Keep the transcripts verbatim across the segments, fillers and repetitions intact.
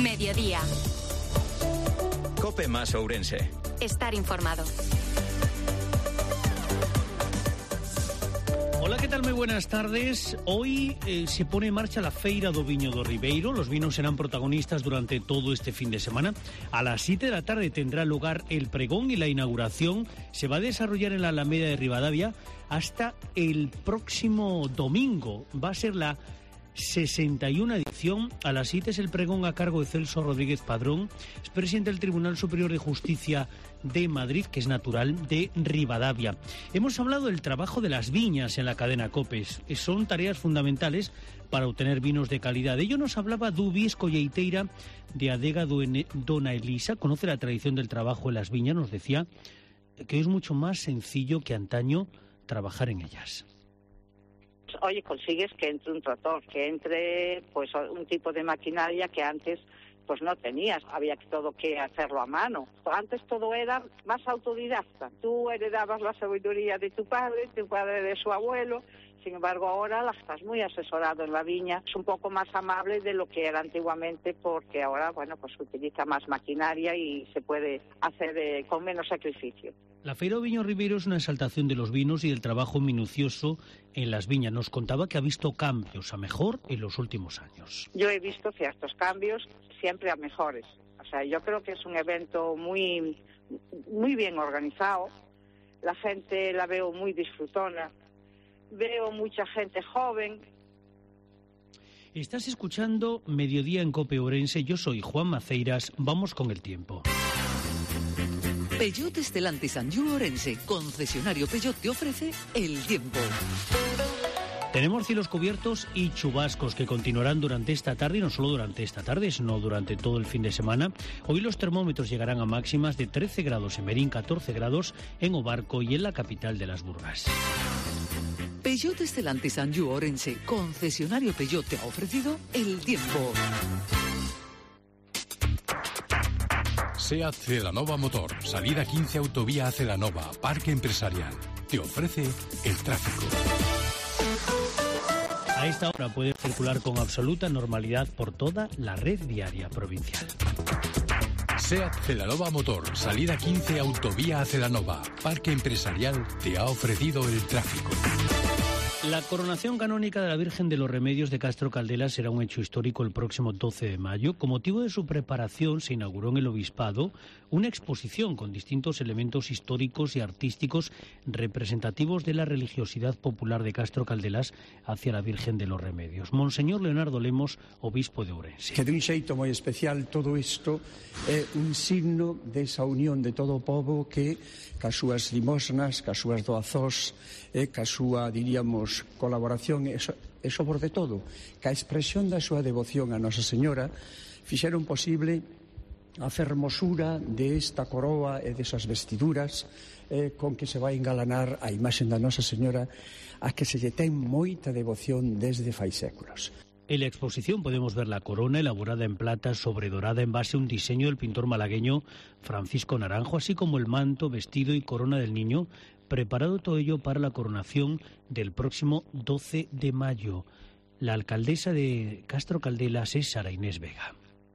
Mediodía. COPE más Ourense. Estar informado. Hola, ¿qué tal? Muy buenas tardes. Hoy eh, se pone en marcha la Feira do Viño do Ribeiro. Los vinos serán protagonistas durante todo este fin de semana. A las siete de la tarde tendrá lugar el pregón y la inauguración se va a desarrollar en la Alameda de Ribadavia hasta el próximo domingo. Va a ser la sesenta y una edición. A las siete es el pregón a cargo de Celso Rodríguez Padrón, es presidente del Tribunal Superior de Justicia de Madrid, que es natural de Ribadavia. Hemos hablado del trabajo de las viñas en la cadena COPES. Son tareas fundamentales para obtener vinos de calidad. De ello nos hablaba Dubis Colleiteira de Adega Dona Elisa. Conoce la tradición del trabajo en las viñas. Nos decía que es mucho más sencillo que antaño trabajar en ellas. Oye, consigues que entre un tractor, que entre pues un tipo de maquinaria que antes pues no tenías, había todo que hacerlo a mano. Antes todo era más autodidacta. Tú heredabas la sabiduría de tu padre, tu padre de su abuelo. Sin embargo, ahora la estás muy asesorado en la viña. Es un poco más amable de lo que era antiguamente, porque ahora, bueno, pues se utiliza más maquinaria y se puede hacer eh, con menos sacrificio. La Feira do Viño Ribeiro es una exaltación de los vinos y del trabajo minucioso en las viñas. Nos contaba que ha visto cambios a mejor en los últimos años. Yo he visto ciertos cambios siempre a mejores. O sea, yo creo que es un evento muy, muy bien organizado. La gente la veo muy disfrutona. Veo mucha gente joven. Estás escuchando Mediodía en COPE Ourense. Yo soy Juan Maceiras. Vamos con el tiempo. Peugeot Stellantis Anjou Ourense, concesionario Peugeot, te ofrece el tiempo. Tenemos cielos cubiertos y chubascos que continuarán durante esta tarde, y no solo durante esta tarde, sino durante todo el fin de semana. Hoy los termómetros llegarán a máximas de trece grados en Merín, catorce grados en Obarco y en la capital de las Burgas. Peugeot Stellantis Anjou Ourense, concesionario Peugeot, te ha ofrecido el tiempo. SEAT Celanova Motor, salida quince Autovía a Celanova, Parque Empresarial. Te ofrece el tráfico. A esta hora puede circular con absoluta normalidad por toda la red viaria provincial. SEAT Celanova Motor, salida quince Autovía a Celanova, Parque Empresarial, te ha ofrecido el tráfico. La coronación canónica de la Virgen de los Remedios de Castro Caldelas será un hecho histórico el próximo doce de mayo. Con motivo de su preparación se inauguró en el Obispado una exposición con distintos elementos históricos y artísticos representativos de la religiosidad popular de Castro Caldelas hacia la Virgen de los Remedios. Monseñor Leonardo Lemos, obispo de Ourense. Que de un xeito moi especial todo isto é un signo desa unión de todo o pobo que cas súas limosnas, cas súas doazós, e cas súa, diríamos, colaboración e, so, e sobre de todo, ca expresión da súa devoción a Nosa Señora fixeron posible a fermosura desta coroa e desas vestiduras eh, con que se vai engalanar a imaxe da Nosa Señora a que se lle ten moita devoción desde fai séculos. En la exposición podemos ver la corona elaborada en plata sobredorada en base a un diseño del pintor malagueño Francisco Naranjo, así como el manto, vestido y corona del niño, preparado todo ello para la coronación del próximo doce de mayo. La alcaldesa de Castro Caldelas es Sara Inés Vega.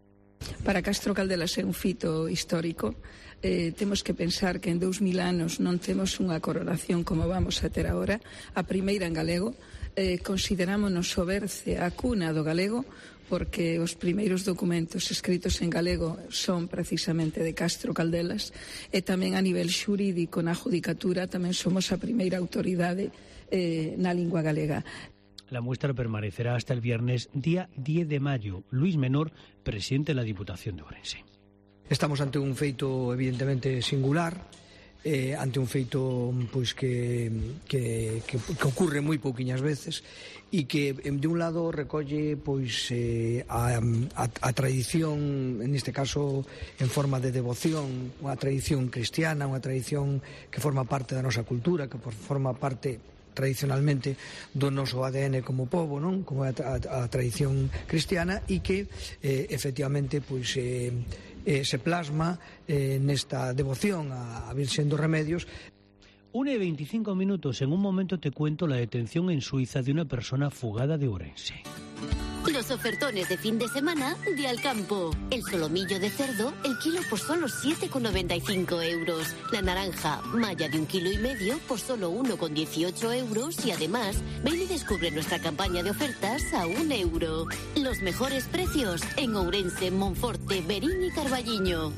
Para Castro Caldelas é un fito histórico. Eh, temos que pensar que en dous mil anos non temos unha coronación como vamos a ter agora, a primeira en galego. Eh, considerámonos o berce a cuna do galego porque os primeiros documentos escritos en galego son precisamente de Castro Caldelas e tamén a nivel xurídico na judicatura tamén somos a primeira autoridade eh, na lingua galega. La muestra permanecerá hasta el viernes, día diez de mayo. Luis Menor, presidente de la Diputación de Ourense. Estamos ante un feito evidentemente singular, eh, ante un feito pois que, que, que, que ocurre moi pouquiñas veces e que de un lado recolle pois eh, a, a, a tradición, en este caso en forma de devoción, unha tradición cristiana, unha tradición que forma parte da nosa cultura, que forma parte tradicionalmente do noso A D N como pobo, non? Como a, a, a tradición cristiana e que eh, efectivamente pois eh, eh, se plasma eh, nesta devoción a, a Virxen dos Remedios. Una y veinticinco minutos. En un momento te cuento la detención en Suiza de una persona fugada de Ourense. Los ofertones de fin de semana de Alcampo. El solomillo de cerdo, el kilo por solo siete con noventa y cinco euros. La naranja, malla de un kilo y medio por solo uno con dieciocho euros. Y además, ven y descubre nuestra campaña de ofertas a un euro. Los mejores precios en Ourense, Monforte, Verín y Carballiño.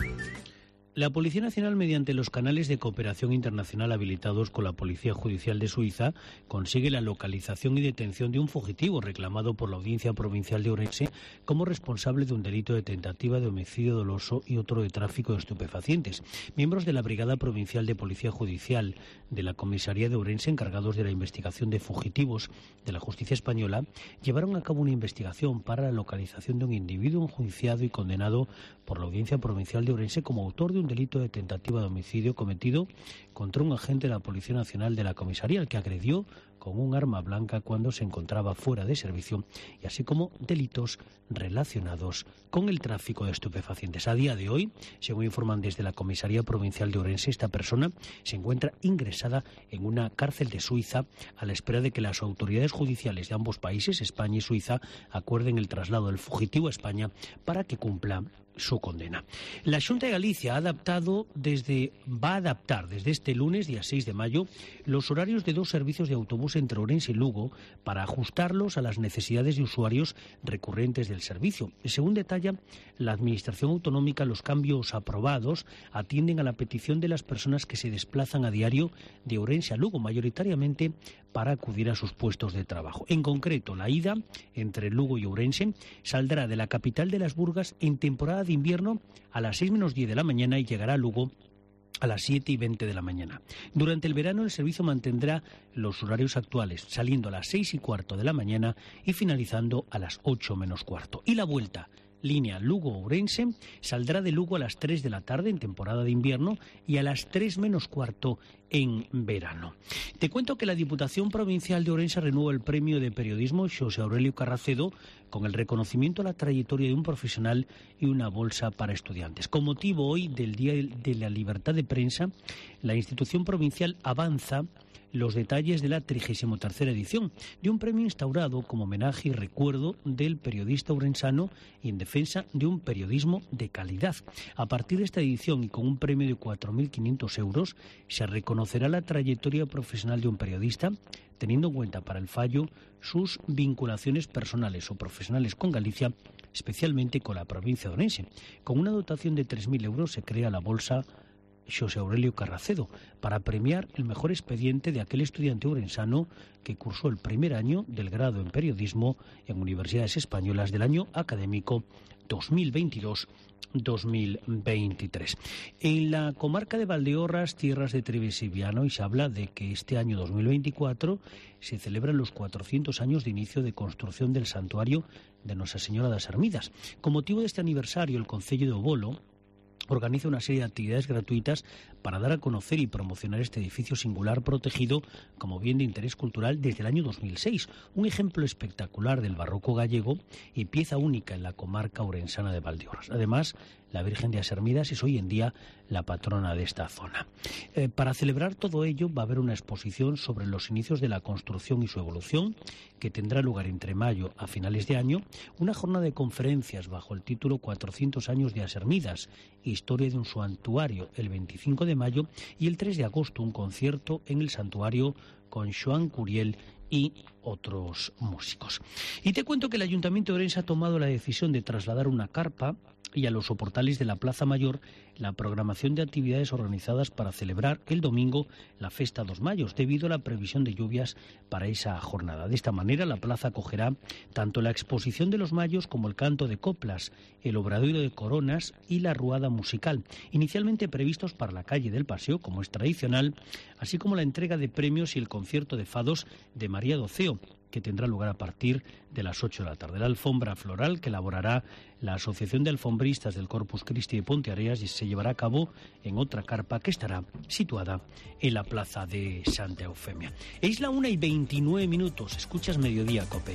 La Policía Nacional, mediante los canales de cooperación internacional habilitados con la Policía Judicial de Suiza, consigue la localización y detención de un fugitivo reclamado por la Audiencia Provincial de Ourense como responsable de un delito de tentativa de homicidio doloso y otro de tráfico de estupefacientes. Miembros de la Brigada Provincial de Policía Judicial de la Comisaría de Ourense, encargados de la investigación de fugitivos de la justicia española, llevaron a cabo una investigación para la localización de un individuo enjuiciado y condenado por la Audiencia Provincial de Ourense como autor de un delito de tentativa de homicidio cometido contra un agente de la Policía Nacional de la Comisaría, al que agredió con un arma blanca cuando se encontraba fuera de servicio, y así como delitos relacionados con el tráfico de estupefacientes. A día de hoy, según informan desde la Comisaría Provincial de Ourense, esta persona se encuentra ingresada en una cárcel de Suiza a la espera de que las autoridades judiciales de ambos países, España y Suiza, acuerden el traslado del fugitivo a España para que cumpla su condena. La Xunta de Galicia ha adaptado desde, va a adaptar desde este lunes, día seis de mayo, los horarios de dos servicios de autobús entre Ourense y Lugo para ajustarlos a las necesidades de usuarios recurrentes del servicio. Según detalla la Administración Autonómica, los cambios aprobados atienden a la petición de las personas que se desplazan a diario de Ourense a Lugo, mayoritariamente para acudir a sus puestos de trabajo. En concreto, la ida entre Lugo y Ourense saldrá de la capital de las Burgas en temporada de invierno a las seis menos diez de la mañana y llegará a Lugo a las siete y veinte de la mañana. Durante el verano el servicio mantendrá los horarios actuales, saliendo a las seis y cuarto de la mañana y finalizando a las ocho menos cuarto. Y la vuelta, línea Lugo-Ourense, saldrá de Lugo a las tres de la tarde en temporada de invierno y a las tres menos cuarto en verano. Te cuento que la Diputación Provincial de Ourense renueva el premio de periodismo Xosé Aurelio Carracedo con el reconocimiento a la trayectoria de un profesional y una bolsa para estudiantes. Con motivo hoy del Día de la Libertad de Prensa, la institución provincial avanza los detalles de la trigésima tercera edición de un premio instaurado como homenaje y recuerdo del periodista ourensano y en defensa de un periodismo de calidad. A partir de esta edición y con un premio de cuatro mil quinientos euros, se reconocerá la trayectoria profesional de un periodista, teniendo en cuenta para el fallo sus vinculaciones personales o profesionales con Galicia, especialmente con la provincia de Ourense. Con una dotación de tres mil euros se crea la bolsa Xosé Aurelio Carracedo para premiar el mejor expediente de aquel estudiante ourensano que cursó el primer año del grado en periodismo en universidades españolas del año académico dos mil veintidós dos mil veintitrés. En la comarca de Valdeorras, tierras de Trives y Viano, y se habla de que este año dos mil veinticuatro se celebran los cuatrocientos años de inicio de construcción del santuario de Nuestra Señora das Ermidas. Con motivo de este aniversario, el Concello de Obolo organiza una serie de actividades gratuitas para dar a conocer y promocionar este edificio singular protegido como bien de interés cultural desde el año dos mil seis, un ejemplo espectacular del barroco gallego y pieza única en la comarca ourensana de Valdeorras. Además, la Virgen de las Ermidas es hoy en día la patrona de esta zona. Eh, para celebrar todo ello va a haber una exposición sobre los inicios de la construcción y su evolución, que tendrá lugar entre mayo a finales de año, una jornada de conferencias bajo el título cuatrocientos años de las Ermidas, historia de un santuario, el veinticinco de mayo, y el tres de agosto un concierto en el santuario con Joan Curiel y otros músicos. Y te cuento que el Ayuntamiento de Ourense ha tomado la decisión de trasladar una carpa y a los soportales de la Plaza Mayor la programación de actividades organizadas para celebrar el domingo la Festa dos Mayos, debido a la previsión de lluvias para esa jornada. De esta manera, la plaza acogerá tanto la exposición de los Mayos como el canto de coplas, el obradoiro de coronas y la ruada musical, inicialmente previstos para la calle del Paseo, como es tradicional, así como la entrega de premios y el concierto de fados de María Doceo, que tendrá lugar a partir de las ocho de la tarde. La alfombra floral que elaborará la Asociación de Alfombristas del Corpus Christi de Ponteareas se llevará a cabo en otra carpa que estará situada en la plaza de Santa Eufemia. Es la una y veintinueve minutos. Escuchas Mediodía, COPE.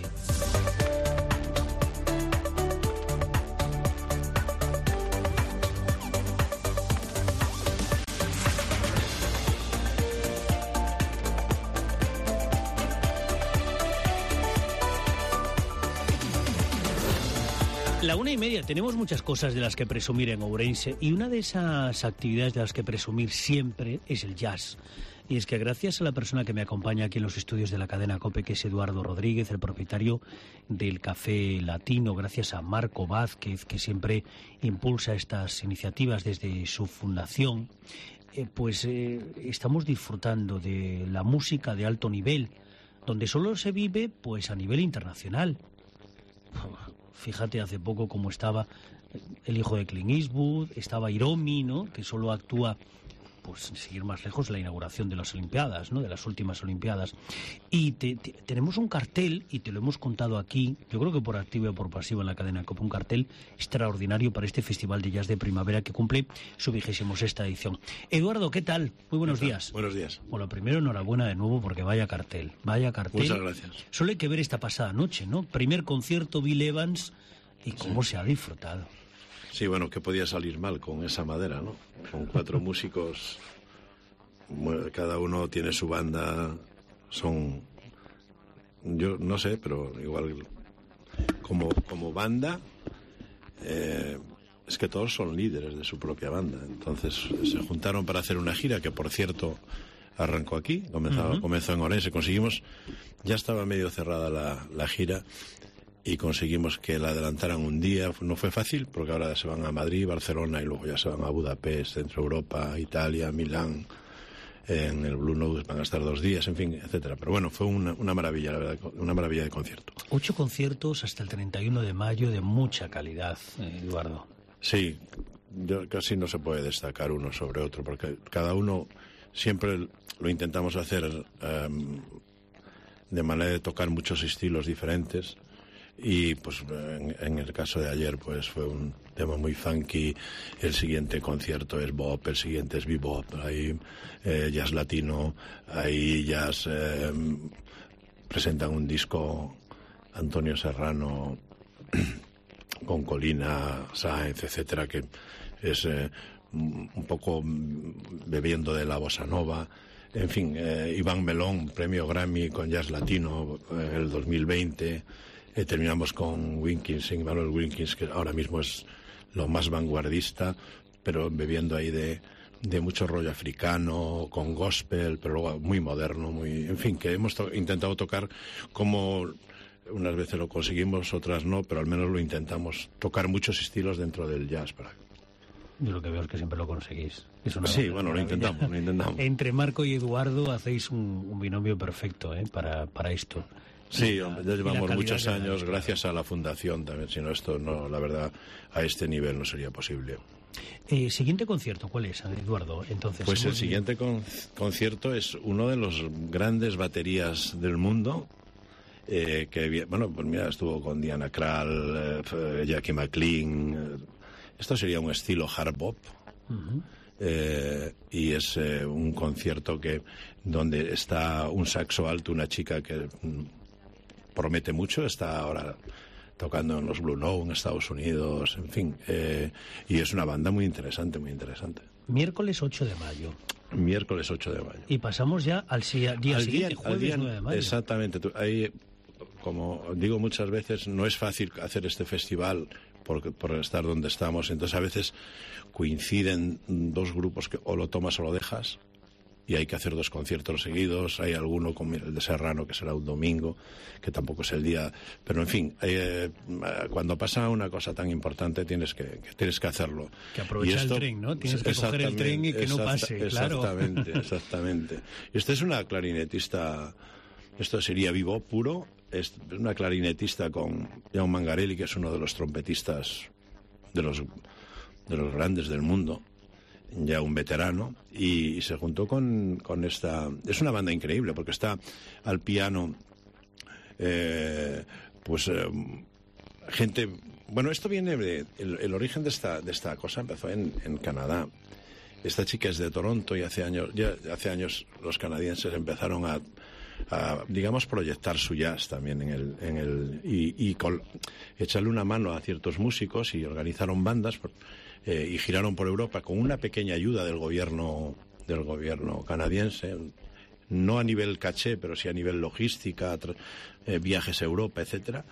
La una y media, tenemos muchas cosas de las que presumir en Ourense y una de esas actividades de las que presumir siempre es el jazz. Y es que gracias a la persona que me acompaña aquí en los estudios de la cadena COPE, que es Eduardo Rodríguez, el propietario del Café Latino, gracias a Marco Vázquez, que siempre impulsa estas iniciativas desde su fundación, eh, pues eh, estamos disfrutando de la música de alto nivel, donde solo se vive pues a nivel internacional. Fíjate hace poco cómo estaba el hijo de Clint Eastwood, estaba Hiromi, ¿no?, que solo actúa, pues sin seguir más lejos, la inauguración de las Olimpiadas, ¿no?, de las últimas Olimpiadas. Y te, te, tenemos un cartel, y te lo hemos contado aquí, yo creo que por activo y por pasivo en la cadena COPE, un cartel extraordinario para este Festival de Jazz de Primavera que cumple su vigésimo sexta edición. Eduardo, ¿qué tal? Muy buenos días. Buenos días. Bueno, primero enhorabuena de nuevo porque vaya cartel, vaya cartel. Muchas gracias. Solo hay que ver esta pasada noche, ¿no? Primer concierto, Bill Evans, y cómo sí se ha disfrutado. Sí, bueno, ¿qué podía salir mal con esa madera, no? Con cuatro músicos, cada uno tiene su banda, son, yo no sé, pero igual como, como banda, eh, es que todos son líderes de su propia banda. Entonces se juntaron para hacer una gira que, por cierto, arrancó aquí, comenzó, uh-huh. comenzó en Ourense. Conseguimos, ya estaba medio cerrada la, la gira, y conseguimos que la adelantaran un día. No fue fácil, porque ahora se van a Madrid, Barcelona, y luego ya se van a Budapest, Centro Europa, Italia, Milán. En el Blue Note van a estar dos días, en fin, etcétera. Pero bueno, fue una, una maravilla, la verdad, una maravilla de concierto. Ocho conciertos hasta el treinta y uno de mayo de mucha calidad, Eduardo. Sí, yo, casi no se puede destacar uno sobre otro, porque cada uno siempre lo intentamos hacer um, de manera de tocar muchos estilos diferentes. Y pues en, en el caso de ayer pues fue un tema muy funky. El siguiente concierto es bop, el siguiente es bebop, hay eh, jazz latino, hay jazz, eh, presentan un disco Antonio Serrano con Colina, Sáenz, etcétera, que es eh, un poco bebiendo de la bossa nova. En fin, eh, Iván Melón, premio Grammy con jazz latino en el dos mil veinte. Eh, terminamos con Wilkins, Manuel Wilkins, que ahora mismo es lo más vanguardista, pero bebiendo ahí de, de mucho rollo africano, con gospel, pero luego muy moderno, muy, en fin, que hemos to- intentado tocar como unas veces lo conseguimos, otras no, pero al menos lo intentamos, tocar muchos estilos dentro del jazz. Para... Yo lo que veo es que siempre lo conseguís. Es una sí, bueno, lo intentamos, lo intentamos. Entre Marco y Eduardo hacéis un, un binomio perfecto, ¿eh?, para, para esto. Sí, hombre, ya llevamos muchos años, gracias a la fundación también, si no esto, no, la verdad, a este nivel no sería posible. Eh, siguiente concierto, ¿cuál es, Eduardo? Entonces, pues el siguiente con, concierto es uno de los grandes baterías del mundo, eh, que, bueno, pues mira, estuvo con Diana Krall, eh, Jackie McLean, eh, esto sería un estilo hard bop. Uh-huh. Eh, y es eh, un concierto que donde está un saxo alto, una chica que mm, promete mucho, está ahora tocando en los Blue Note en Estados Unidos, en fin, eh, y es una banda muy interesante, muy interesante. Miércoles ocho de mayo. Miércoles ocho de mayo. Y pasamos ya al día, día al siguiente, día, jueves día, nueve de mayo. Exactamente. Ahí, como digo muchas veces, no es fácil hacer este festival por, por estar donde estamos, entonces a veces coinciden dos grupos que o lo tomas o lo dejas, y hay que hacer dos conciertos seguidos. Hay alguno como el de Serrano, que será un domingo, que tampoco es el día, pero en fin, eh, cuando pasa una cosa tan importante tienes que, que tienes que hacerlo. Que aprovechar el tren, ¿no? Tienes que coger el tren y que no pase, claro. Exactamente, exactamente. Esta es una clarinetista, esto sería vivo puro, es una clarinetista con Jaume Mangarelli, que es uno de los trompetistas de los, de los grandes del mundo, ya un veterano, y se juntó con, con esta... Es una banda increíble, porque está al piano, eh, pues, eh, gente... Bueno, esto viene de... El, el origen de esta, de esta cosa empezó en, en Canadá. Esta chica es de Toronto y hace años, ya hace años los canadienses empezaron a, a digamos, proyectar su jazz también en el... En el y y col, echarle una mano a ciertos músicos, y organizaron bandas... Por, Eh, y giraron por Europa con una pequeña ayuda del gobierno del gobierno canadiense, no a nivel caché, pero sí a nivel logística, tra- eh, viajes a Europa, etcétera.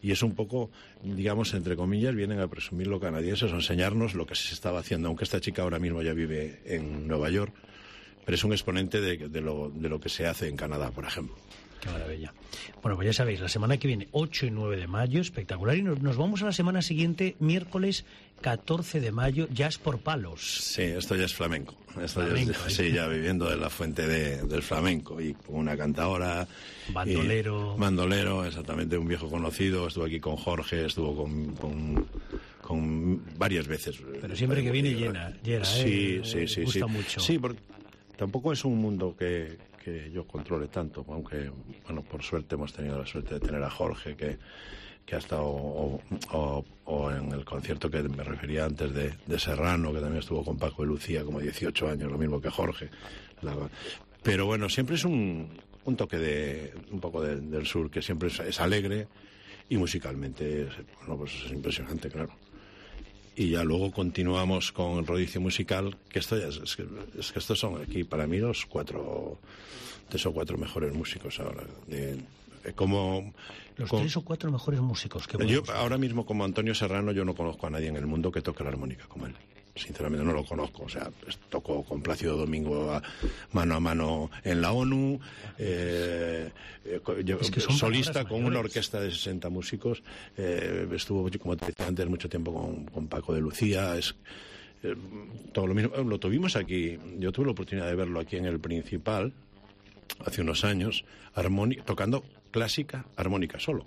y es un poco, digamos, entre comillas, vienen a presumir lo canadienses o enseñarnos lo que se estaba haciendo, aunque esta chica ahora mismo ya vive en Nueva York, pero es un exponente de, de, lo, de lo que se hace en Canadá, por ejemplo. Qué maravilla. Bueno, pues ya sabéis, la semana que viene, ocho y nueve de mayo, espectacular. Y nos, nos vamos a la semana siguiente, miércoles catorce de mayo, Jazz por Palos. Sí, esto ya es flamenco. Esto flamenco, ya es, ¿eh? Sí, ya viviendo de la fuente de, del flamenco. Y con una cantadora. Bandolero. Y, bandolero, exactamente, un viejo conocido. Estuvo aquí con Jorge, estuvo con... con con varias veces. Pero siempre que viene llena, llena, sí, ¿eh? Sí, sí, gusta sí. mucho. Sí, porque tampoco es un mundo que, que yo controle tanto, aunque, bueno, por suerte hemos tenido la suerte de tener a Jorge, que, que ha estado, o, o, o en el concierto que me refería antes de, de Serrano, que también estuvo con Paco y Lucía, como dieciocho años, lo mismo que Jorge. La, pero bueno, siempre es un, un toque de, un poco de, del sur, que siempre es, es alegre, y musicalmente, bueno, pues es impresionante, claro. Y ya luego continuamos con el rodicio musical, que esto ya es, es, que, es que estos son aquí para mí los cuatro, tres o cuatro mejores músicos ahora. De, de como, los con, tres o cuatro mejores músicos que yo ahora mismo, como Antonio Serrano, yo no conozco a nadie en el mundo que toque la armónica como él. Sinceramente no lo conozco. O sea, tocó con Plácido Domingo a, mano a mano en la ONU, eh, es que solista con una orquesta de sesenta músicos, eh, estuvo, como te decía antes, mucho tiempo con, con Paco de Lucía. Es eh, todo lo mismo. Lo tuvimos aquí, yo tuve la oportunidad de verlo aquí en el Principal hace unos años, armónica, tocando clásica armónica solo.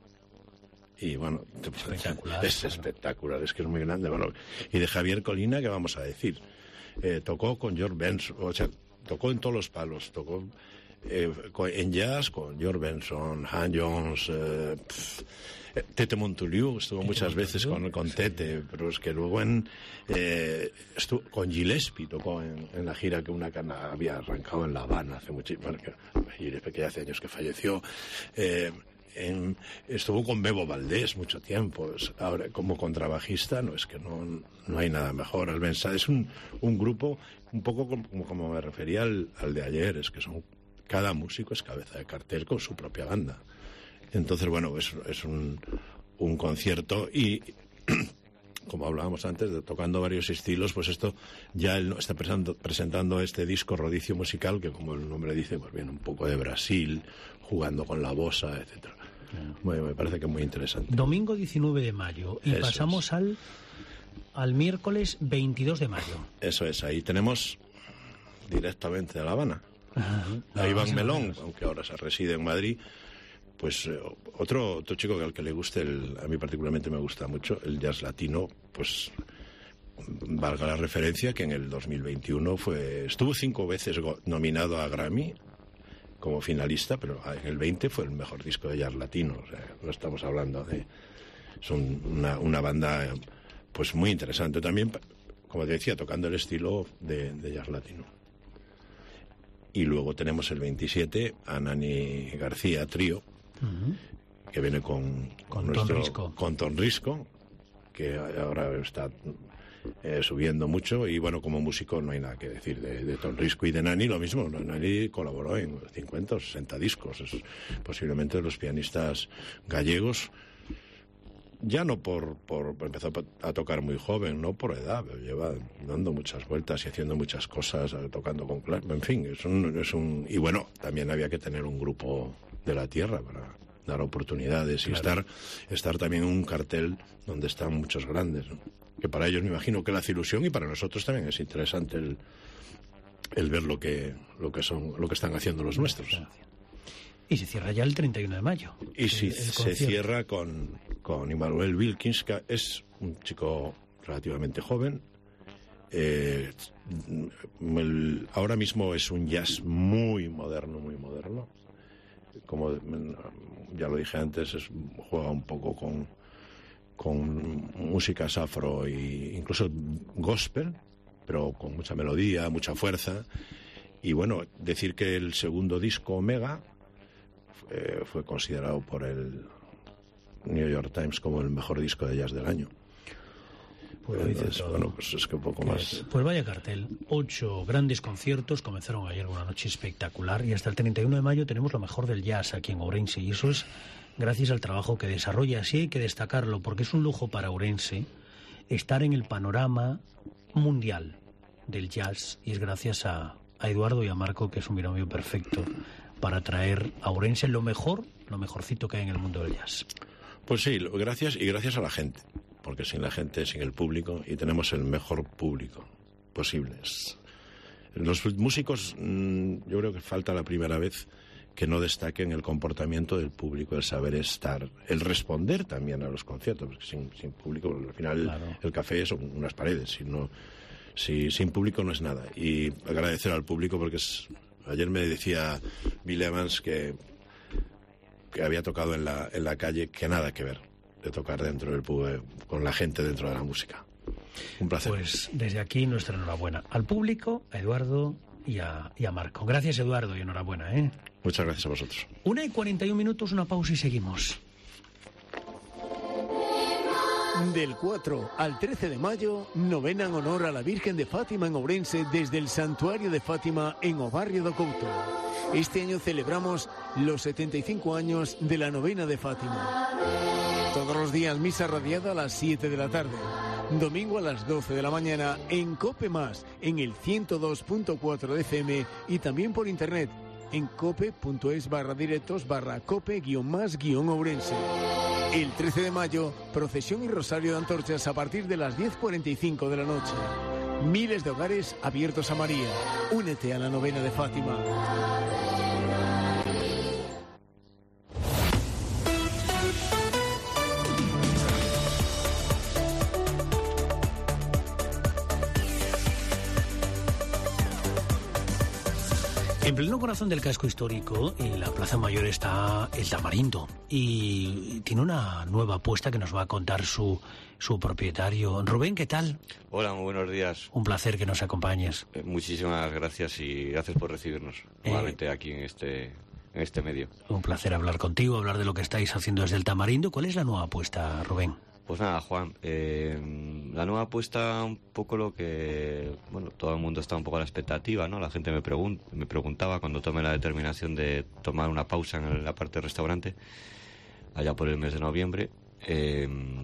Y bueno, espectacular, es espectacular, es que es muy grande. Bueno, y de Javier Colina, ¿qué vamos a decir? Eh, tocó con George Benson, o sea, tocó en todos los palos, tocó eh, en jazz con George Benson, Han Jones, eh, pff, Tete Montoliu, estuvo Tete muchas Montoliu, veces con, con Tete, sí. Pero es que luego en, eh, estuvo con Gillespie, tocó en, en la gira que una cana había arrancado en La Habana hace muchísimo, bueno, Gillespie que hace años que falleció. Eh, En, estuvo con Bebo Valdés mucho tiempo. Ahora como contrabajista no es que no, no hay nada mejor. El Bensa es un, un grupo un poco como, como me refería al, al de ayer, es que son cada músico es cabeza de cartel con su propia banda. Entonces bueno, es, es un, un concierto y como hablábamos antes, de tocando varios estilos, pues esto ya él está presentando, presentando este disco Rodicio Musical, que como el nombre dice, pues viene un poco de Brasil, jugando con la bossa, etcétera. Bueno, me parece que es muy interesante. Domingo diecinueve de mayo y Eso pasamos es. al al miércoles veintidós de mayo. Eso es, ahí tenemos directamente de La Habana a Iván Melón, aunque ahora se reside en Madrid. Pues eh, otro otro chico que al que le guste, el, a mí particularmente me gusta mucho, el jazz latino, pues valga la referencia que en el dos mil veintiuno fue estuvo cinco veces nominado a Grammy como finalista, pero en el veinte fue el mejor disco de jazz latino. O sea, no estamos hablando de... Son una, una banda pues muy interesante también, como te decía, tocando el estilo de, de jazz latino. Y luego tenemos el veintisiete a Nani García Trío, uh-huh. que viene con, con, nuestro, Ton Risco. con Ton Risco, que ahora está eh, subiendo mucho. Y bueno, como músico no hay nada que decir de, de Ton Risco y de Nani, lo mismo. Nani colaboró en cincuenta o sesenta discos, es posiblemente de los pianistas gallegos. Ya no por, por empezó a tocar muy joven, no por edad, pero lleva dando muchas vueltas y haciendo muchas cosas, tocando con claro, en fin, es un, es un y bueno, también había que tener un grupo de la tierra para dar oportunidades claro. y estar estar también en un cartel donde están muchos grandes, ¿no? Que para ellos me imagino que le hace ilusión y para nosotros también es interesante el, el ver lo que lo que son lo que están haciendo los nuestros. Y se cierra ya el treinta y uno de mayo. Y si el, el se cierra con, con Immanuel Wilkins, que es un chico relativamente joven. Eh, el, ahora mismo es un jazz muy moderno, muy moderno. Como ya lo dije antes, es, juega un poco con, con músicas afro e incluso gospel, pero con mucha melodía, mucha fuerza. Y bueno, decir que el segundo disco, Omega, Eh, fue considerado por el New York Times como el mejor disco de jazz del año. Pues, Entonces, bueno, pues es que un poco más. Pues vaya cartel, ocho grandes conciertos, comenzaron ayer una noche espectacular y hasta el treinta y uno de mayo tenemos lo mejor del jazz aquí en Ourense y eso es gracias al trabajo que desarrolla. Sí hay que destacarlo, porque es un lujo para Ourense estar en el panorama mundial del jazz, y es gracias a, a Eduardo y a Marco, que es un binomio perfecto para traer a Ourense lo mejor, lo mejorcito que hay en el mundo del jazz. Pues sí, gracias, y gracias a la gente, porque sin la gente, sin el público, y tenemos el mejor público posible. Los músicos, yo creo que falta la primera vez que no destaquen el comportamiento del público, el saber estar, el responder también a los conciertos, porque sin, sin público, al final, claro, el café son unas paredes, si no, si, sin público no es nada. Y agradecer al público, porque es, ayer me decía Bill Evans que, que había tocado en la, en la calle, que nada que ver de tocar dentro del público, con la gente dentro de la música. Un placer. Pues desde aquí nuestra enhorabuena al público, a Eduardo y a, y a Marco. Gracias, Eduardo, y enhorabuena, ¿eh? Muchas gracias a vosotros. Una y cuarenta y un minutos, una pausa y seguimos. Del cuatro al trece de mayo, novena en honor a la Virgen de Fátima en Ourense desde el Santuario de Fátima en o Barrio do Couto. Este año celebramos los setenta y cinco años de la novena de Fátima. Todos los días misa radiada a las siete de la tarde. Domingo a las doce de la mañana en COPE Más, en el ciento dos punto cuatro de F M y también por internet en cope.es barra directos barra cope guión más guión Ourense. El trece de mayo, procesión y rosario de antorchas a partir de las diez cuarenta y cinco de la noche. Miles de hogares abiertos a María. Únete a la novena de Fátima. En pleno corazón del casco histórico, en la Plaza Mayor, está el Tamarindo, y tiene una nueva apuesta que nos va a contar su, su propietario. Rubén, ¿qué tal? Hola, muy buenos días. Un placer que nos acompañes. Eh, muchísimas gracias y gracias por recibirnos eh, nuevamente aquí en este, en este medio. Un placer hablar contigo, hablar de lo que estáis haciendo desde el Tamarindo. ¿Cuál es la nueva apuesta, Rubén? Pues nada, Juan, eh, la nueva apuesta, un poco lo que, bueno, todo el mundo está un poco a la expectativa, ¿no? La gente me, pregun- me preguntaba cuando tomé la determinación de tomar una pausa en la parte del restaurante, allá por el mes de noviembre, eh,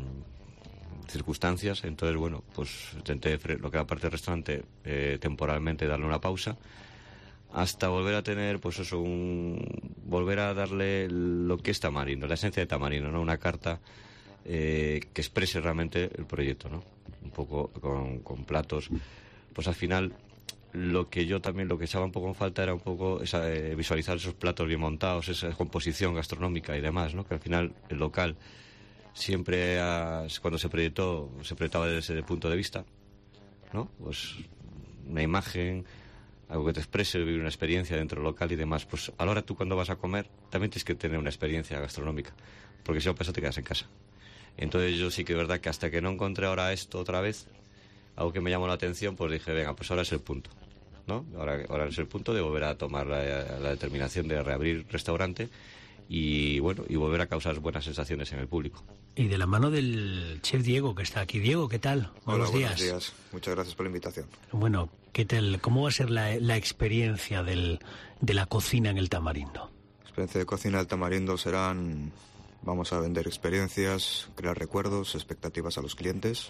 circunstancias, entonces, bueno, pues intenté lo que era parte del restaurante, eh, temporalmente darle una pausa, hasta volver a tener, pues eso, un, volver a darle lo que es Tamarindo, la esencia de Tamarindo, ¿no? Una carta Eh, que exprese realmente el proyecto, ¿no? Un poco con, con platos. Pues al final, lo que yo también, lo que echaba un poco en falta era un poco esa, eh, visualizar esos platos bien montados, esa composición gastronómica y demás, ¿no? Que al final el local siempre, ha, cuando se proyectó, se proyectaba desde ese punto de vista, ¿no? Pues una imagen, algo que te exprese, vivir una experiencia dentro del local y demás. Pues a la hora tú cuando vas a comer, también tienes que tener una experiencia gastronómica, porque si no pasa te quedas en casa. Entonces yo sí que es verdad que hasta que no encontré ahora esto otra vez, algo que me llamó la atención, pues dije, venga, pues ahora es el punto, ¿no? Ahora, ahora es el punto de volver a tomar la, la determinación de reabrir restaurante y, bueno, y volver a causar buenas sensaciones en el público. Y de la mano del chef Diego, que está aquí. Diego, ¿qué tal? Buenos Hola, días. Buenos días. Muchas gracias por la invitación. Bueno, ¿qué tal? ¿Cómo va a ser la, la experiencia del, de la cocina en el Tamarindo? La experiencia de cocina del Tamarindo serán... Vamos a vender experiencias, crear recuerdos, expectativas a los clientes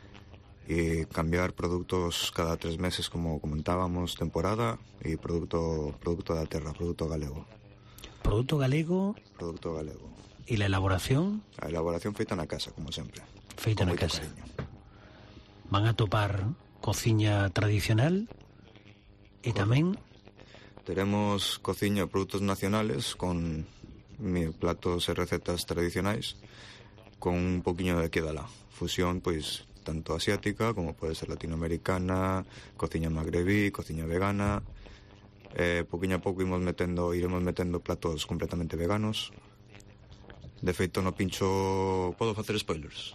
y cambiar productos cada tres meses, como comentábamos, temporada, y producto producto de la tierra, producto galego. ¿Producto galego? Producto galego. ¿Y la elaboración? La elaboración feita na casa, como sempre. Feita na casa. Cariño. Van a topar cociña tradicional e tamén... Teremos cociña e produtos nacionales con platos e recetas tradicionais con un poquinho de aquí da lá. Fusión, pois, tanto asiática como pode ser latinoamericana, cociña magrebí, cociña vegana. Eh, poquinho a pouco imos metendo, iremos metendo platos completamente veganos. De feito, no pincho podo facer spoilers.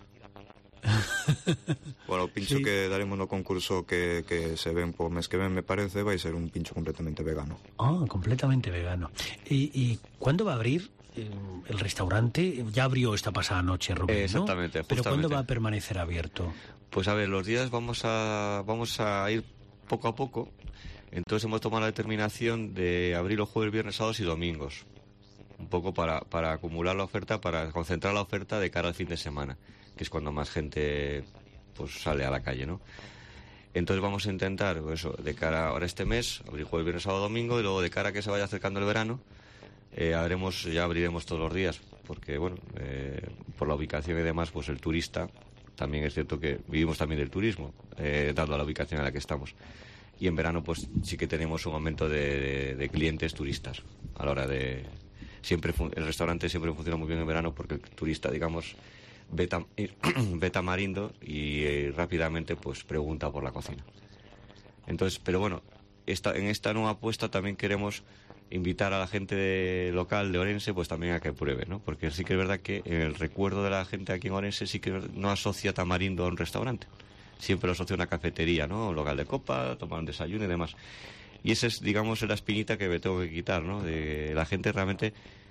Bueno, o pincho sí. que daremos no concurso que, que se ven por mes que ven, me parece, vai ser un pincho completamente vegano. Ah, completamente vegano. ¿Y, y cuándo va a abrir eh, el restaurante? Ya abrió esta pasada noche, Rubén, eh, Exactamente, ¿no? Pero ¿cuándo va a permanecer abierto? Pues a ver, los días vamos a, vamos a ir poco a poco. Entonces hemos tomado la determinación de abrir los jueves, viernes, sábados y domingos. un poco para, para acumular la oferta, para concentrar la oferta de cara al fin de semana, que es cuando más gente pues sale a la calle, ¿no? Entonces vamos a intentar, pues eso, de cara ahora este mes, abrir jueves, viernes, sábado, domingo, y luego de cara a que se vaya acercando el verano, eh, haremos, ya abriremos todos los días, porque bueno, eh, por la ubicación y demás, pues el turista, también es cierto que vivimos también del turismo, eh, dado la ubicación en la que estamos. Y en verano pues sí que tenemos un aumento de, de, de clientes turistas a la hora de... siempre el restaurante siempre funciona muy bien en verano porque el turista, digamos, ve, tam, ve Tamarindo y eh, rápidamente pues pregunta por la cocina. Entonces, pero bueno, esta, en esta nueva apuesta también queremos invitar a la gente de, local de Orense pues también a que pruebe, ¿no? Porque sí que es verdad que en el recuerdo de la gente aquí en Orense sí que no asocia Tamarindo a un restaurante. Siempre lo asocia a una cafetería, ¿no? Un local de copa, tomar un desayuno y demás. Y esa es, digamos, la espinita que me tengo que quitar, ¿no? De la gente realmente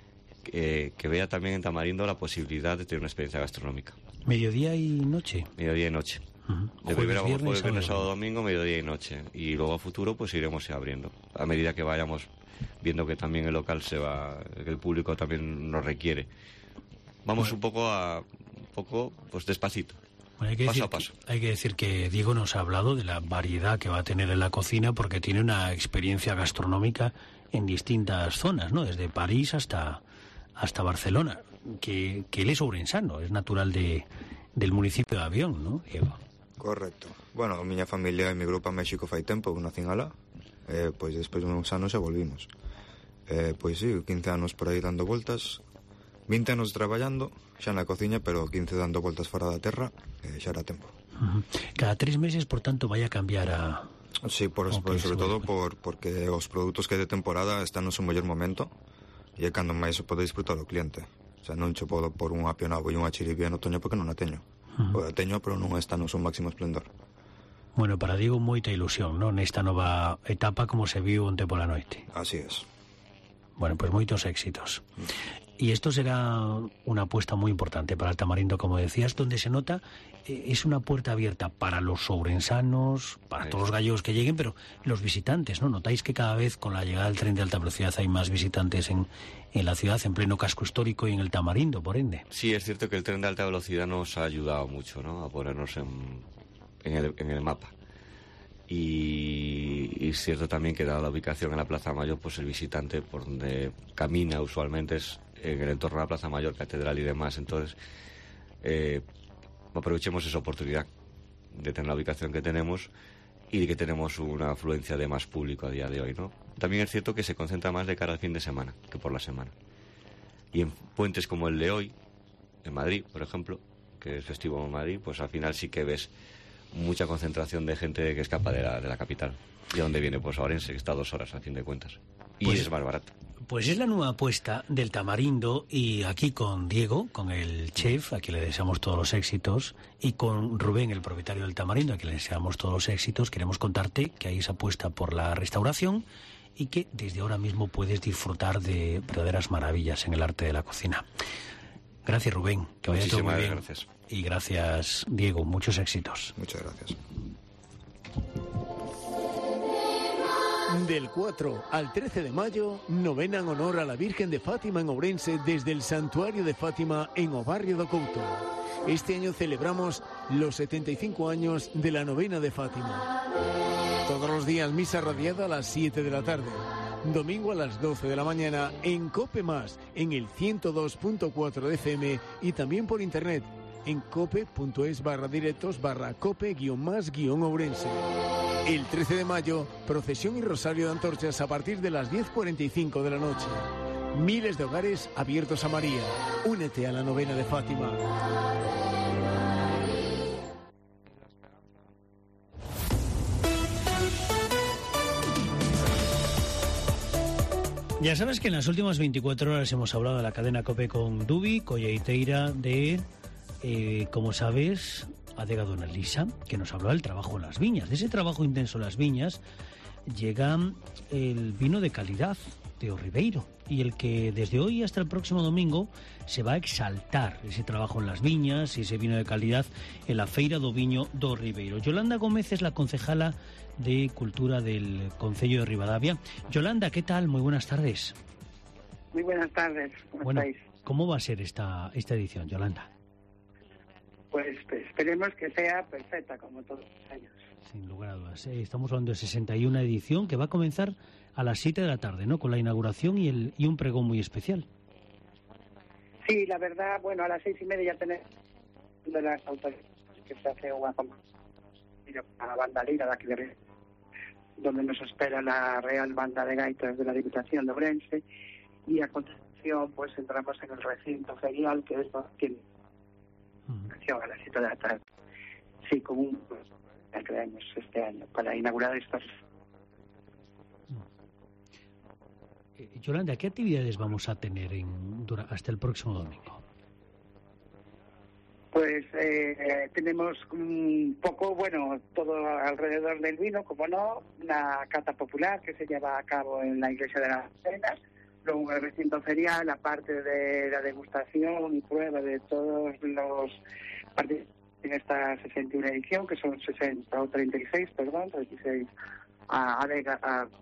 eh, que vea también en Tamarindo la posibilidad de tener una experiencia gastronómica. ¿Mediodía y noche? Mediodía y noche. Uh-huh. De primera jueves, viernes, viernes, sábado, domingo, mediodía y noche. Y luego a futuro pues iremos abriendo. A medida que vayamos viendo que también el local se va, que el público también nos requiere. Vamos bueno. un poco a, un poco pues despacito. Bueno, hay que paso decir, a paso. Hay que decir que Diego nos ha hablado de la variedad que va a tener en la cocina porque tiene una experiencia gastronómica en distintas zonas, ¿no? Desde París hasta, hasta Barcelona. Que, que él es ourensano, es natural de, del municipio de Avión, ¿no, Diego? Correcto. Bueno, miña familia e mi grupo a México fai tempo, eu nacín alá. Eh, pois despois de uns anos xa volvimos. Eh, pois sí, quince anos por aí dando voltas, vinte anos traballando xa na cociña, pero quince dando voltas fora da terra, eh, xa era tempo. Uh-huh. Cada tres meses, por tanto, vai a cambiar a... Sí, por, por, sobre todo por, porque os produtos que de temporada están no seu mellor momento e é cando máis o pode disfrutar o cliente. O sea, non cho podo por unha pionabo e unha chiribía no otoño porque non a teño. Uh-huh. O a teño, pero non está no seu máximo esplendor. Bueno, para Diego moita ilusión, non? Nesta nova etapa como se viu onte pola noite. Así es. Bueno, pues moitos éxitos. Y esto será una apuesta muy importante para el Tamarindo, como decías, donde se nota, eh, es una puerta abierta para los ourensanos, para todos los gallegos que lleguen, pero los visitantes, ¿no? Notáis que cada vez con la llegada del tren de alta velocidad hay más visitantes en, en la ciudad, en pleno casco histórico y en el Tamarindo, por ende. Sí, es cierto que el tren de alta velocidad nos ha ayudado mucho, ¿no? A ponernos en, en, el, en el mapa. Y, y es cierto también que dada la ubicación en la Plaza Mayor, pues el visitante por donde camina usualmente es en el entorno de la Plaza Mayor, Catedral y demás. Entonces, eh, aprovechemos esa oportunidad de tener la ubicación que tenemos y de que tenemos una afluencia de más público a día de hoy, ¿no? También es cierto que se concentra más de cara al fin de semana que por la semana. Y en puentes como el de hoy, en Madrid, por ejemplo, que es festivo en Madrid, pues al final sí que ves mucha concentración de gente que escapa de la, de la capital. ¿Y a dónde viene? Pues a Orense, que está a dos horas, a fin de cuentas. Y pues, es más barato. Pues es la nueva apuesta del Tamarindo, y aquí con Diego, con el chef, a quien le deseamos todos los éxitos, y con Rubén, el propietario del Tamarindo, a quien le deseamos todos los éxitos, queremos contarte que hay esa apuesta por la restauración y que desde ahora mismo puedes disfrutar de verdaderas maravillas en el arte de la cocina. Gracias, Rubén, que vaya todo muy bien. Gracias. Y gracias, Diego, muchos éxitos. Muchas gracias. Del cuatro al trece de mayo, novena en honor a la Virgen de Fátima en Ourense desde el Santuario de Fátima en o Barrio do Couto. Este año celebramos los setenta y cinco años de la novena de Fátima. Todos los días misa radiada a las siete de la tarde. Domingo a las doce de la mañana en COPE Más, en el ciento dos punto cuatro de F M y también por internet en cope.es barra directos barra cope guión más guión Ourense. El trece de mayo, procesión y rosario de antorchas a partir de las diez cuarenta y cinco de la noche. Miles de hogares abiertos a María. Únete a la novena de Fátima. Ya sabes que en las últimas veinticuatro horas hemos hablado de la cadena COPE con Dubi, colleiteira de, eh, como sabes, Adega Dona Elisa, que nos habló del trabajo en las viñas. De ese trabajo intenso en las viñas llega el vino de calidad de O Ribeiro, y el que desde hoy hasta el próximo domingo se va a exaltar ese trabajo en las viñas y ese vino de calidad en la Feira do Viño do Ribeiro. Yolanda Gómez es la concejala de Cultura del Concello de Ribadavia. Yolanda, ¿qué tal? Muy buenas tardes. Muy buenas tardes, ¿cómo bueno, estáis? ¿Cómo va a ser esta, esta edición, Yolanda? Pues, pues esperemos que sea perfecta, como todos los años. Sin lugar a dudas. Eh, estamos hablando de sesenta y una edición que va a comenzar a las siete de la tarde, ¿no? Con la inauguración y, el, y un pregón muy especial. Sí, la verdad, bueno, a las seis y media ya tenemos de las autoridades que se hace una a la banda lira de aquí de Río, donde nos espera la Real Banda de Gaitas de la Diputación de Ourense, y a continuación pues entramos en el recinto ferial, que es aquí uh-huh. a las siete de la tarde. Sí, con un que creemos este año para inaugurar estas. Eh, Yolanda, ¿qué actividades vamos a tener en, dura, hasta el próximo domingo? Pues eh, tenemos un poco, bueno, todo alrededor del vino, como no, una cata popular que se lleva a cabo en la Iglesia de las Cenas, luego el recinto ferial, aparte de la degustación y prueba de todos los participantes en esta sesenta y una edición, que son sesenta o treinta y seis, perdón, treinta y seis a, a, a, a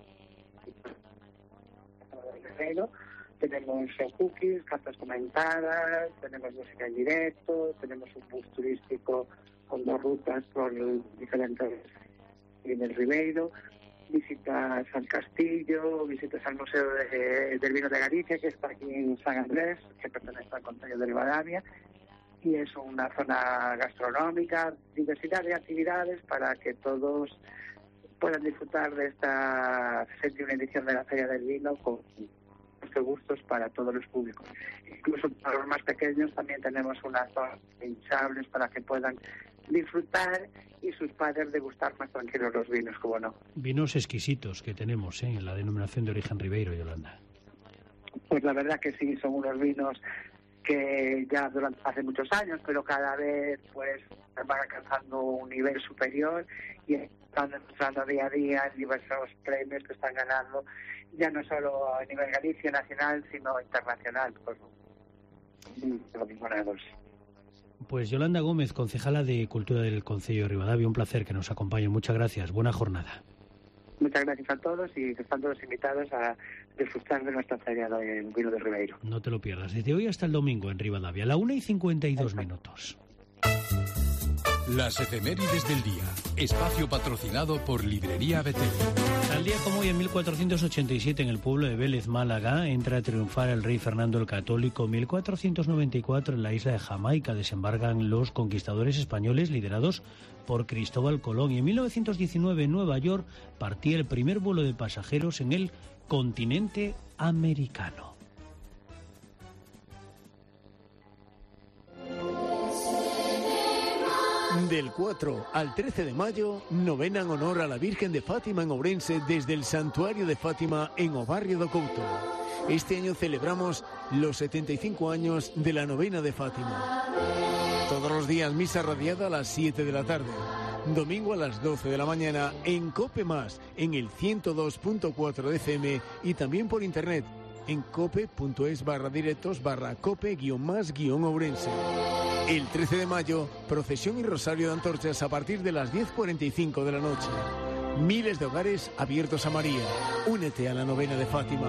tenemos cookies, cartas comentadas, tenemos música en directo, tenemos un bus turístico con dos rutas por diferentes en el Ribeiro, visitas al castillo, visitas al Museo de, del Vino de Galicia, que está aquí en San Andrés, que pertenece al Concello de Ribadavia, y es una zona gastronómica, diversidad de actividades para que todos puedan disfrutar de esta sesenta y una edición de la Feria del Vino con gustos para todos los públicos. Incluso para los más pequeños también tenemos unas zonas hinchables para que puedan disfrutar y sus padres degustar más tranquilos los vinos, como no. Vinos exquisitos que tenemos, ¿eh? En la denominación de origen Ribeiro, Yolanda. Pues la verdad que sí, son unos vinos que ya durante hace muchos años, pero cada vez pues van alcanzando un nivel superior y están demostrando día a día en diversos premios que están ganando, ya no solo a nivel Galicia nacional, sino internacional, por los mismos. Pues Yolanda Gómez, concejala de Cultura del Concello de Ribadavia, un placer que nos acompañe. Muchas gracias. Buena jornada. Muchas gracias a todos y están todos invitados a disfrutar de nuestra feria del vino de Ribeiro. No te lo pierdas. Desde hoy hasta el domingo en Ribadavia, a la una y cincuenta y dos minutos. Las efemérides del día. Espacio patrocinado por Librería Betel. Al día como hoy, en mil cuatrocientos ochenta y siete, en el pueblo de Vélez, Málaga, entra a triunfar el rey Fernando el Católico. mil cuatrocientos noventa y cuatro, en la isla de Jamaica, desembarcan los conquistadores españoles liderados por Cristóbal Colón. Y en mil novecientos diecinueve, en Nueva York, partía el primer vuelo de pasajeros en el continente americano. Del cuatro al trece de mayo, novena en honor a la Virgen de Fátima en Ourense desde el Santuario de Fátima en O Barrio do Couto. Este año celebramos los setenta y cinco años de la novena de Fátima. Todos los días misa radiada a las siete de la tarde. Domingo a las doce de la mañana en COPE Más, en el ciento dos punto cuatro de F M y también por internet en cope.es barra directos barra cope guión más guión Ourense. El trece de mayo, procesión y rosario de antorchas a partir de las diez cuarenta y cinco de la noche. Miles de hogares abiertos a María. Únete a la novena de Fátima.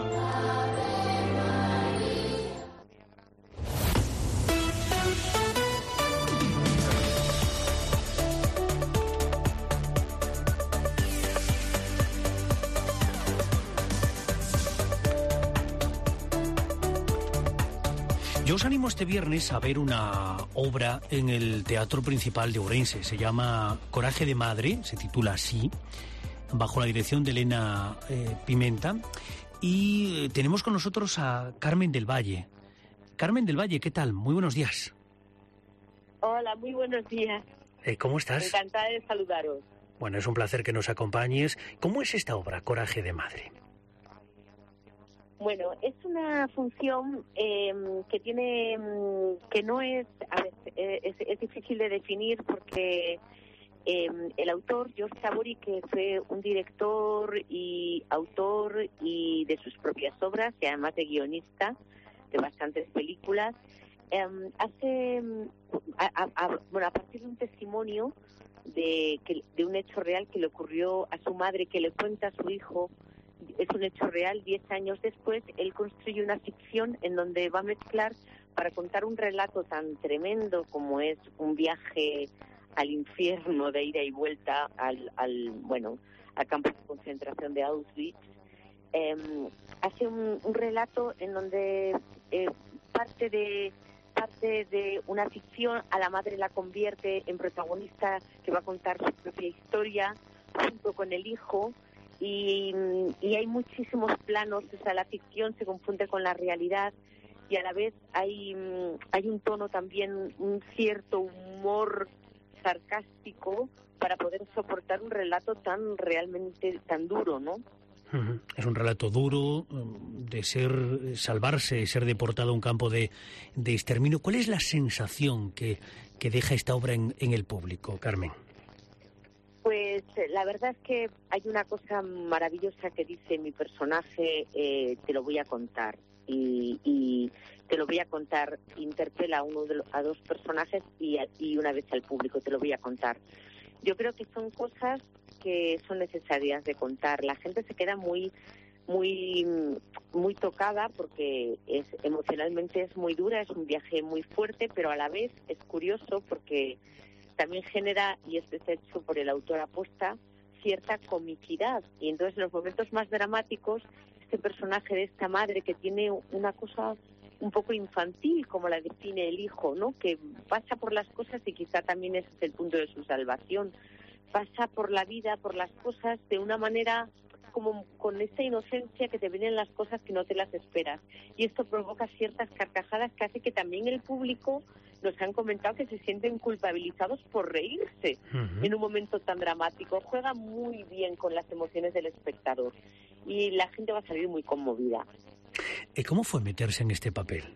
Yo os animo este viernes a ver una obra en el Teatro Principal de Ourense. Se llama Coraje de Madre, se titula así, bajo la dirección de Elena eh, Pimenta. Y eh, tenemos con nosotros a Carmen del Valle. Carmen del Valle, ¿qué tal? Muy buenos días. Hola, muy buenos días. Eh, ¿Cómo estás? Encantada de saludaros. Bueno, es un placer que nos acompañes. ¿Cómo es esta obra, Coraje de Madre? Bueno, es una función eh, que tiene, que no es, a ver, es, es difícil de definir porque eh, el autor, George Tabori, que fue un director y autor y de sus propias obras, y además de guionista de bastantes películas, eh, hace, a, a, a, bueno, a partir de un testimonio de, que, de un hecho real que le ocurrió a su madre, que le cuenta a su hijo, es un hecho real. Diez años después, él construye una ficción en donde va a mezclar, para contar un relato tan tremendo como es un viaje al infierno de ida y vuelta al, al bueno, al campo de concentración de Auschwitz, eh, hace un, un relato en donde eh, parte de parte de una ficción, a la madre la convierte en protagonista que va a contar su propia historia junto con el hijo, y, y hay muchísimos planos. O sea, la ficción se confunde con la realidad, y a la vez hay, hay un tono también, un cierto humor sarcástico para poder soportar un relato tan realmente tan duro, ¿no? Es un relato duro de ser salvarse, ser deportado a un campo de, de exterminio. ¿Cuál es la sensación que, que deja esta obra en, en el público, Carmen? Pues la verdad es que hay una cosa maravillosa que dice mi personaje, eh, te lo voy a contar. Y, y te lo voy a contar, interpela a uno de los, a dos personajes y, a, y una vez al público, te lo voy a contar. Yo creo que son cosas que son necesarias de contar. La gente se queda muy muy muy tocada porque es emocionalmente es muy dura, es un viaje muy fuerte, pero a la vez es curioso porque también genera, y esto está hecho por el autor aposta, cierta comicidad. Y entonces en los momentos más dramáticos, este personaje de esta madre que tiene una cosa un poco infantil, como la define el hijo, ¿no? Que pasa por las cosas y quizá también ese es el punto de su salvación. Pasa por la vida, por las cosas, de una manera como con esta inocencia que te vienen las cosas que no te las esperas. Y esto provoca ciertas carcajadas que hace que también el público, nos han comentado que se sienten culpabilizados por reírse uh-huh. en un momento tan dramático. Juega muy bien con las emociones del espectador y la gente va a salir muy conmovida. ¿Y cómo fue meterse en este papel?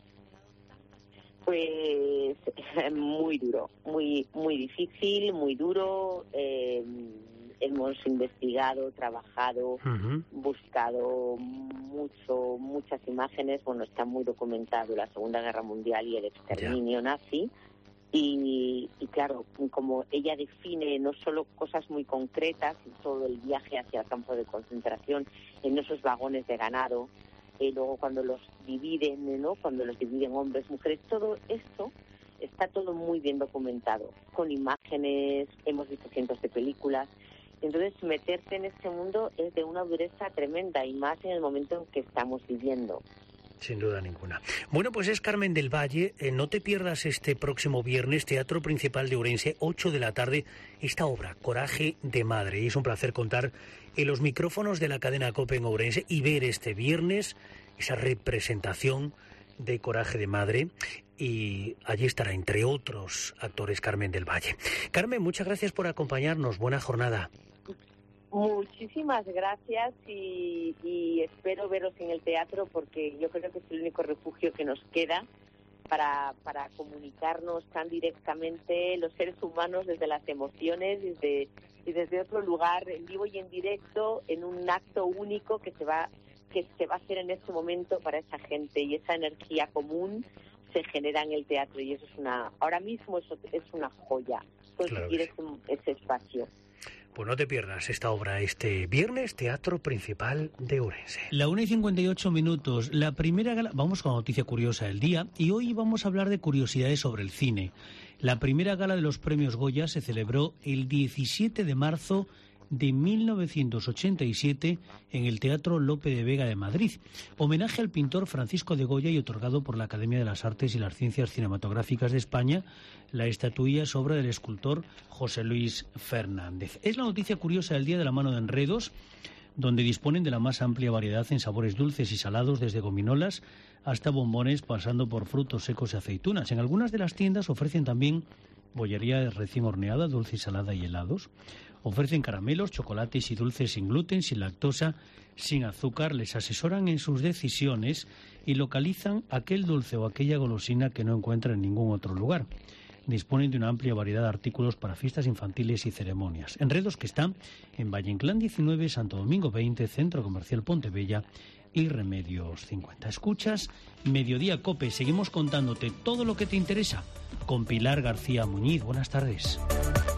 Pues muy duro, muy muy difícil, muy duro. Eh, hemos investigado, trabajado, uh-huh. buscado mucho, muchas imágenes. Bueno, está muy documentado la Segunda Guerra Mundial y el exterminio yeah. nazi. Y, y claro, como ella define no solo cosas muy concretas, todo el viaje hacia el campo de concentración, en esos vagones de ganado, y luego cuando los dividen, ¿no? Cuando los dividen hombres, mujeres, todo esto está todo muy bien documentado, con imágenes, hemos visto cientos de películas. Entonces, meterte en este mundo es de una dureza tremenda, y más en el momento en que estamos viviendo. Sin duda ninguna. Bueno, pues es Carmen del Valle. Eh, no te pierdas este próximo viernes, Teatro Principal de Ourense, ocho de la tarde, esta obra, Coraje de Madre. Y es un placer contar en los micrófonos de la cadena COPE en Ourense y ver este viernes esa representación de Coraje de Madre. Y allí estará, entre otros actores, Carmen del Valle. Carmen, muchas gracias por acompañarnos. Buena jornada. Muchísimas gracias y, y espero veros en el teatro, porque yo creo que es el único refugio que nos queda para, para comunicarnos tan directamente los seres humanos desde las emociones desde, y desde otro lugar, en vivo y en directo, en un acto único que se va que se va a hacer en este momento para esa gente, y esa energía común se genera en el teatro, y eso es una ahora mismo eso es una joya conseguir claro ese, ese espacio. Pues no te pierdas esta obra este viernes, Teatro Principal de Ourense. La una y cincuenta y ocho minutos. La primera gala... Vamos con la noticia curiosa del día, y hoy vamos a hablar de curiosidades sobre el cine. La primera gala de los premios Goya se celebró el diecisiete de marzo de mil novecientos ochenta y siete en el Teatro Lope de Vega de Madrid. Homenaje al pintor Francisco de Goya y otorgado por la Academia de las Artes y las Ciencias Cinematográficas de España. La estatuilla es obra del escultor José Luis Fernández. Es la noticia curiosa del día de la mano de Enredos, donde disponen de la más amplia variedad en sabores dulces y salados, desde gominolas hasta bombones, pasando por frutos secos y aceitunas. En algunas de las tiendas ofrecen también bollería recién horneada, dulce y salada y helados. Ofrecen caramelos, chocolates y dulces sin gluten, sin lactosa, sin azúcar. Les asesoran en sus decisiones y localizan aquel dulce o aquella golosina que no encuentran en ningún otro lugar. Disponen de una amplia variedad de artículos para fiestas infantiles y ceremonias. Enredos, que está en Valle Inclán diecinueve, Santo Domingo veinte, Centro Comercial Pontebella y Remedios cincuenta. Escuchas Mediodía COPE. Seguimos contándote todo lo que te interesa con Pilar García Muñiz. Buenas tardes.